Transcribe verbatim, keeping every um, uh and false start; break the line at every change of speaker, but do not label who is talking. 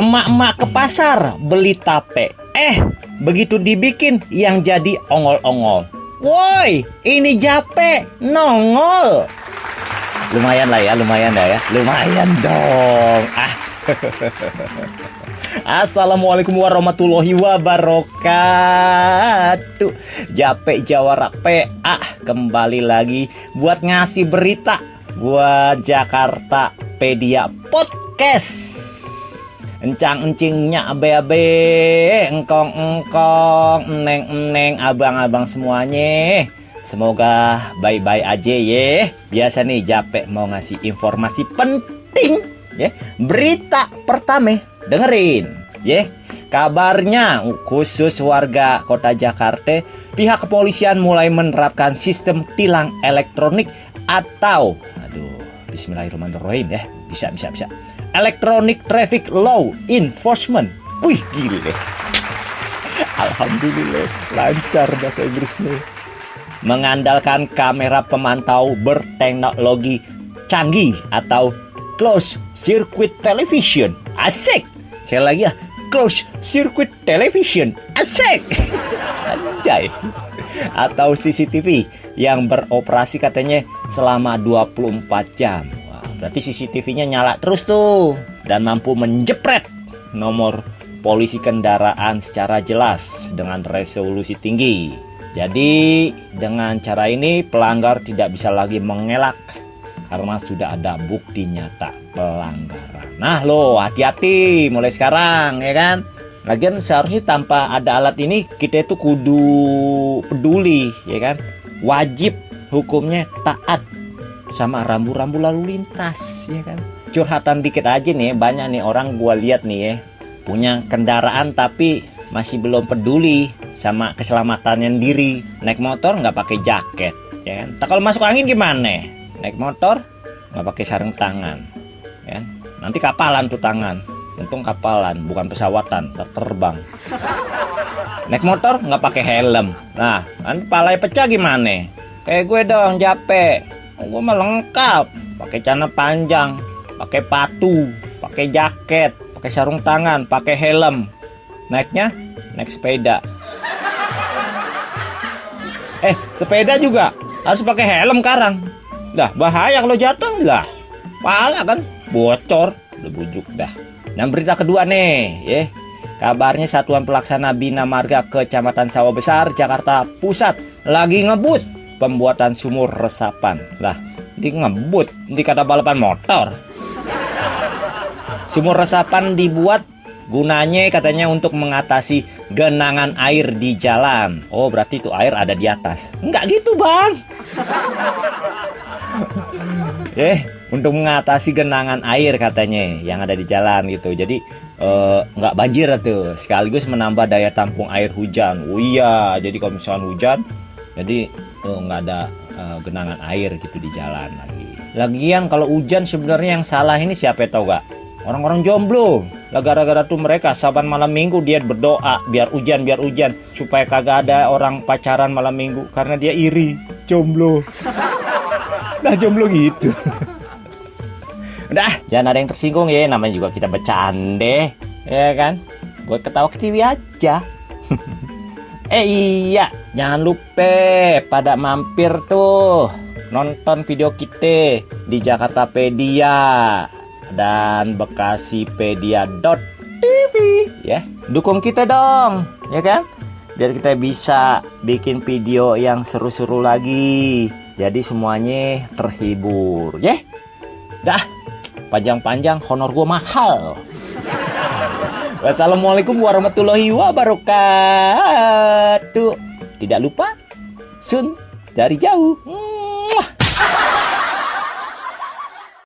emak-emak ke pasar beli tape. Eh, begitu dibikin yang jadi ongol-ongol. Woi, ini jape nongol. Lumayan lah ya, lumayan lah ya. Lumayan dong. Ah. Assalamualaikum warahmatullahi wabarakatuh. Jape Jawara P A kembali lagi buat ngasih berita buat Jakartapedia Podcast. Encang-encingnya abe-abe, engkong-engkong, eneng-eneng, abang-abang semuanya. Semoga baik-baik aja ya. Biasa nih Jape mau ngasih informasi penting ya. Berita pertama, dengerin ya. Kabarnya khusus warga kota Jakarta, pihak kepolisian mulai menerapkan sistem tilang elektronik atau aduh, bismillahirrahmanirrahim ya. Bisa bisa bisa. Electronic Traffic Law Enforcement. Wih, gila deh. Alhamdulillah lancar bahasa Inggrisnya. Mengandalkan kamera pemantau berteknologi canggih atau closed circuit television. Asik. Sekali lagi ya, closed circuit television. Asik. Anjay. Atau C C T V yang beroperasi katanya selama dua puluh empat jam. Wah, berarti C C T V-nya nyala terus tuh dan mampu menjepret nomor polisi kendaraan secara jelas dengan resolusi tinggi. Jadi dengan cara ini pelanggar tidak bisa lagi mengelak karena sudah ada bukti nyata pelanggaran. Nah lo hati-hati mulai sekarang ya kan. Lagian seharusnya tanpa ada alat ini kita itu kudu peduli ya kan. Wajib hukumnya taat sama rambu-rambu lalu lintas ya kan. Curhatan dikit aja nih, banyak nih orang gua lihat nih ya, punya kendaraan tapi masih belum peduli sama keselamatannya diri. Naik motor nggak pakai jaket ya kan. Tak kalau masuk angin gimana? Naik motor nggak pakai sarung tangan ya. Nanti kapalan tuh tangan. Untung kapalan bukan pesawatan terbang. Naik motor nggak pakai helm. Nah kan palanya pecah gimana? Kayak gue dong Jape. Gue mah lengkap. Pakai celana panjang, pakai patu, pakai jaket, pakai sarung tangan, pakai helm. Naiknya naik sepeda. Eh, sepeda juga harus pakai helm karang. Dah, bahaya kalau jatuh lah. Pala kan bocor, udah bujuk dah. Nah, berita kedua nih, ya. Kabarnya Satuan Pelaksana Bina Marga Kecamatan Sawah Besar, Jakarta Pusat lagi ngebut pembuatan sumur resapan. Lah, di ngebut, di kata balapan motor. Sumur resapan dibuat gunanya katanya untuk mengatasi genangan air di jalan. Oh, berarti itu air ada di atas. Enggak gitu, Bang. eh, untuk mengatasi genangan air katanya yang ada di jalan gitu. Jadi eh, enggak banjir tuh. Sekaligus menambah daya tampung air hujan. Oh iya, jadi kalau misalnya hujan, jadi eh, enggak ada eh, genangan air gitu di jalan lagi. Lagian kalau hujan sebenarnya yang salah ini siapa tahu gak? Orang-orang jomblo. Lah gara-gara tuh mereka saban malam minggu dia berdoa biar hujan biar hujan supaya kagak ada orang pacaran malam minggu karena dia iri jomblo. Nah jomblo gitu. Udah, jangan ada yang tersinggung ya, namanya juga kita bercanda ya kan. Buat ketawa ketiwi aja. Eh iya, jangan lupa pada mampir tuh nonton video kita di Jakartapedia dan bekasipedia dot t v ya. Dukung kita dong ya kan, biar kita bisa bikin video yang seru-seru lagi, jadi semuanya terhibur ya. Dah panjang-panjang, honor gua mahal. Wassalamualaikum warahmatullahi wabarakatuh. Tidak lupa sun dari jauh. Mwah.